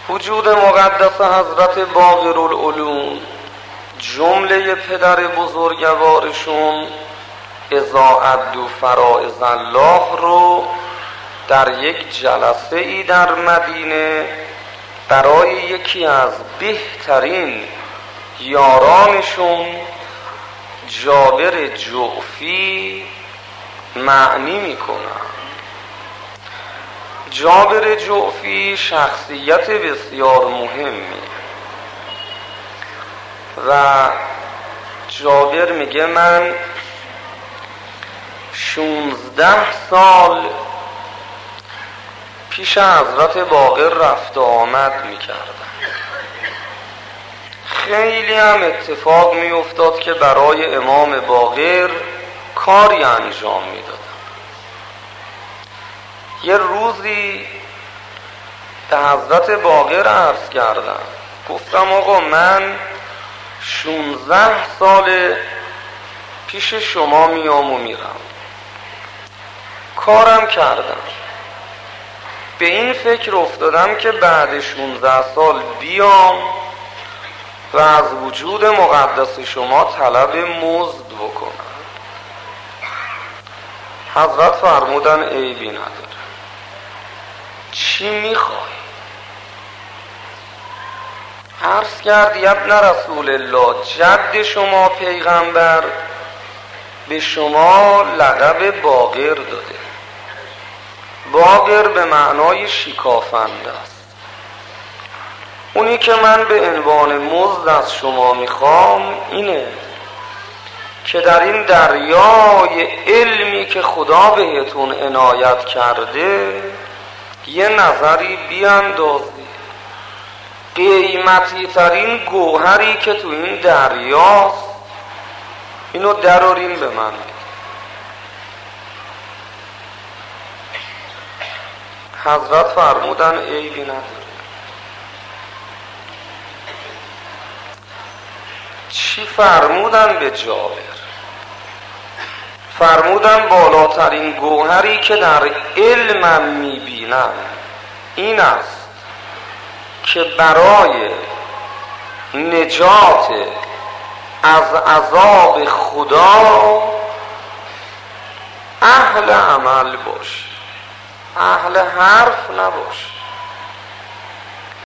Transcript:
وجود مقدس حضرت باقرالعلوم جمله پدر بزرگوارشون اذا ادوا فرائض الله رو در یک جلسه ای در مدینه برای یکی از بهترین یارانشون جابر جعفی معنی میکنن. جابر جعفی شخصیت بسیار مهمی و جابر میگه من 16 سال پیش حضرت باقر رفت و آمد میکردم. خیلی هم اتفاق میافتاد که برای امام باقر کاری انجام میدادم. یه روزی به حضرت باقر عرض کردم، گفتم آقا من 16 سال پیش شما میام و میرم، کارم کردم، به این فکر افتادم که بعد 16 سال بیام و از وجود مقدس شما طلب مزد بکنم. حضرت فرمودن عیبی نداره، چی میخوای؟ عرض کرد ابن رسول الله، جد شما پیغمبر به شما لقب باقر داده. باقر به معنای شکافنده است. اونی که من به عنوان مزد از شما میخوام اینه که در این دریای علمی که خدا بهتون عنایت کرده یه نظری بیاندازی. قیمتی ترین گوهری که تو این دریاست اینو درارین به من بید. حضرت فرمودن عیبی نداره. چی فرمودن به جابر؟ فرمودن بالاترین گوهری که در علمم میبینم این است که برای نجات از عذاب خدا اهل عمل باش، اهل حرف نباش.